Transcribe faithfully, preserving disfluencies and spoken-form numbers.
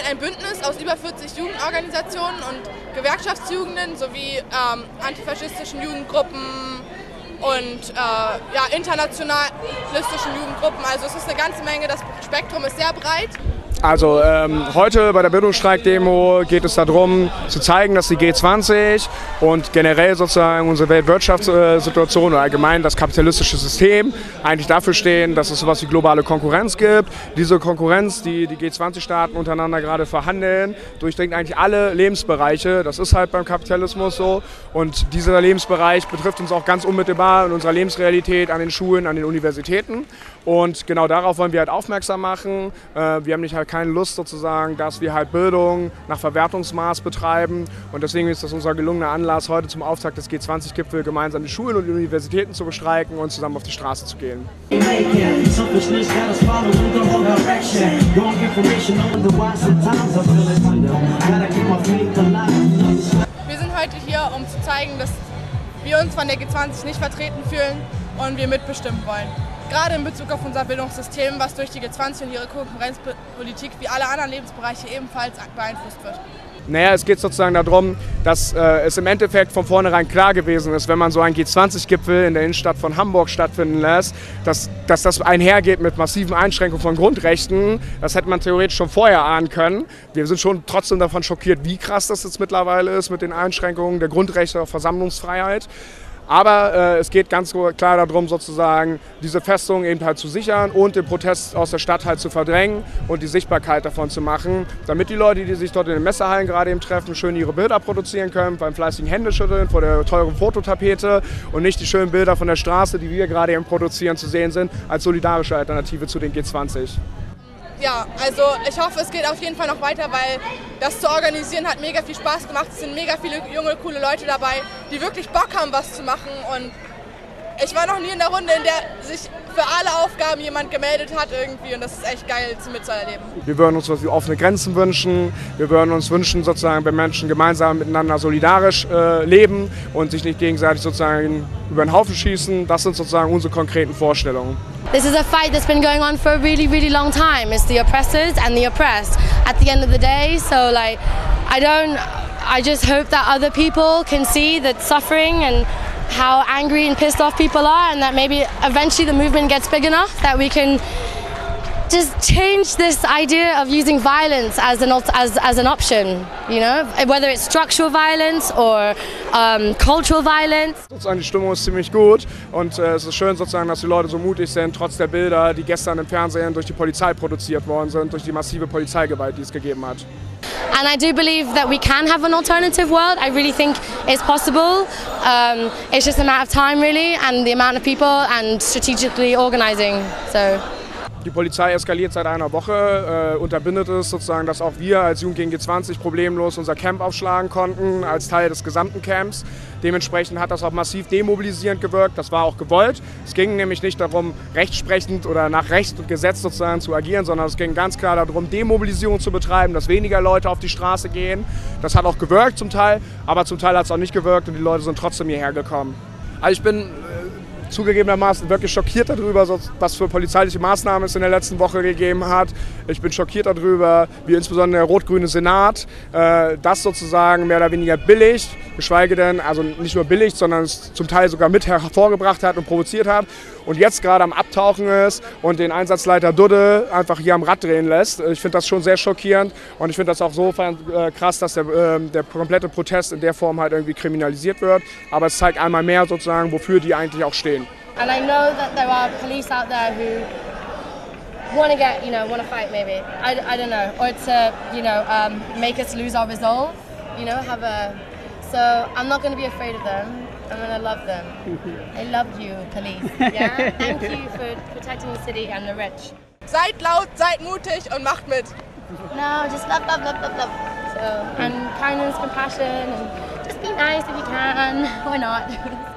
ein Bündnis aus über vierzig Jugendorganisationen und Gewerkschaftsjugenden sowie ähm, antifaschistischen Jugendgruppen und äh, ja, internationalistischen Jugendgruppen. Also es ist eine ganze Menge, das Spektrum ist sehr breit. Also ähm, heute bei der Bildungsstreik-Demo geht es darum, zu zeigen, dass die G zwanzig und generell sozusagen unsere Weltwirtschaftssituation oder allgemein das kapitalistische System eigentlich dafür stehen, dass es sowas wie globale Konkurrenz gibt. Diese Konkurrenz, die die G zwanzig-Staaten untereinander gerade verhandeln, durchdringt eigentlich alle Lebensbereiche. Das ist halt beim Kapitalismus so. Und dieser Lebensbereich betrifft uns auch ganz unmittelbar in unserer Lebensrealität an den Schulen, an den Universitäten. Und genau darauf wollen wir halt aufmerksam machen. Wir haben nicht halt keine Lust sozusagen, dass wir halt Bildung nach Verwertungsmaß betreiben. Und deswegen ist das unser gelungener Anlass, heute zum Auftakt des G zwanzig-Gipfels gemeinsam die Schulen und die Universitäten zu bestreiken und zusammen auf die Straße zu gehen. Wir sind heute hier, um zu zeigen, dass wir uns von der G zwanzig nicht vertreten fühlen und wir mitbestimmen wollen. Gerade in Bezug auf unser Bildungssystem, was durch die G zwanzig und ihre Konkurrenzpolitik wie alle anderen Lebensbereiche ebenfalls beeinflusst wird. Naja, es geht sozusagen darum, dass äh, es im Endeffekt von vornherein klar gewesen ist, wenn man so einen G zwanzig-Gipfel in der Innenstadt von Hamburg stattfinden lässt, dass, dass das einhergeht mit massiven Einschränkungen von Grundrechten. Das hätte man theoretisch schon vorher ahnen können. Wir sind schon trotzdem davon schockiert, wie krass das jetzt mittlerweile ist mit den Einschränkungen der Grundrechte auf Versammlungsfreiheit. Aber äh, es geht ganz klar darum, sozusagen diese Festung eben halt zu sichern und den Protest aus der Stadt halt zu verdrängen und die Sichtbarkeit davon zu machen, damit die Leute, die sich dort in den Messehallen gerade eben treffen, schön ihre Bilder produzieren können, beim fleißigen Händeschütteln vor der teuren Fototapete und nicht die schönen Bilder von der Straße, die wir gerade eben produzieren, zu sehen sind, als solidarische Alternative zu den G zwanzig. Ja, also ich hoffe, es geht auf jeden Fall noch weiter, weil das zu organisieren hat mega viel Spaß gemacht. Es sind mega viele junge, coole Leute dabei, die wirklich Bock haben, was zu machen. Und ich war noch nie in der Runde, in der sich für alle Aufgaben jemand gemeldet hat irgendwie. Und das ist echt geil mitzuerleben. Wir würden uns was wie offene Grenzen wünschen. Wir würden uns wünschen, sozusagen, wenn Menschen gemeinsam miteinander solidarisch äh, leben und sich nicht gegenseitig sozusagen über den Haufen schießen. Das sind sozusagen unsere konkreten Vorstellungen. This is a fight that's been going on for a really, really long time. It's the oppressors and the oppressed at the end of the day. So, like, I don't, I just hope that other people can see the suffering and how angry and pissed off people are, and that maybe eventually the movement gets big enough that we can just change this idea of using violence as an as as an option, you know, whether it's structural violence or um, cultural violence. Sozusagen die Stimmung ist ziemlich gut und äh, es ist schön sozusagen, dass die Leute so mutig sind, trotz der Bilder, die gestern im Fernsehen durch die Polizei produziert worden sind, durch die massive Polizeigewalt, die es gegeben hat. And I do believe that we can have an alternative world. I really think it's possible. Um, it's just a matter of time, really, and the amount of people and strategically organizing. So. Die Polizei eskaliert seit einer Woche, äh, unterbindet es sozusagen, dass auch wir als Jugend gegen G zwanzig problemlos unser Camp aufschlagen konnten, als Teil des gesamten Camps. Dementsprechend hat das auch massiv demobilisierend gewirkt, das war auch gewollt. Es ging nämlich nicht darum, rechtsprechend oder nach Recht und Gesetz sozusagen zu agieren, sondern es ging ganz klar darum, Demobilisierung zu betreiben, dass weniger Leute auf die Straße gehen. Das hat auch gewirkt zum Teil, aber zum Teil hat es auch nicht gewirkt und die Leute sind trotzdem hierher gekommen. Also ich bin zugegebenermaßen wirklich schockiert darüber, was für polizeiliche Maßnahmen es in der letzten Woche gegeben hat. Ich bin schockiert darüber, wie insbesondere der rot-grüne Senat äh, das sozusagen mehr oder weniger billigt, geschweige denn, also nicht nur billigt, sondern es zum Teil sogar mit hervorgebracht hat und provoziert hat und jetzt gerade am Abtauchen ist und den Einsatzleiter Dudde einfach hier am Rad drehen lässt. Ich finde das schon sehr schockierend und ich finde das auch so äh, krass, dass der, äh, der komplette Protest in der Form halt irgendwie kriminalisiert wird. Aber es zeigt einmal mehr sozusagen, wofür die eigentlich auch stehen. And I know that there are police out there who want to get, you know, want to fight maybe. I, I don't know, or to, you know, um, make us lose our resolve. You know, have a. So I'm not going to be afraid of them. I'm going to love them. I love you, police. Yeah. Thank you for protecting the city and the rich. Seid laut, seid mutig und macht mit. No, just love, love, love, love, love. So, and kindness, compassion, and just be nice if you can. Why not?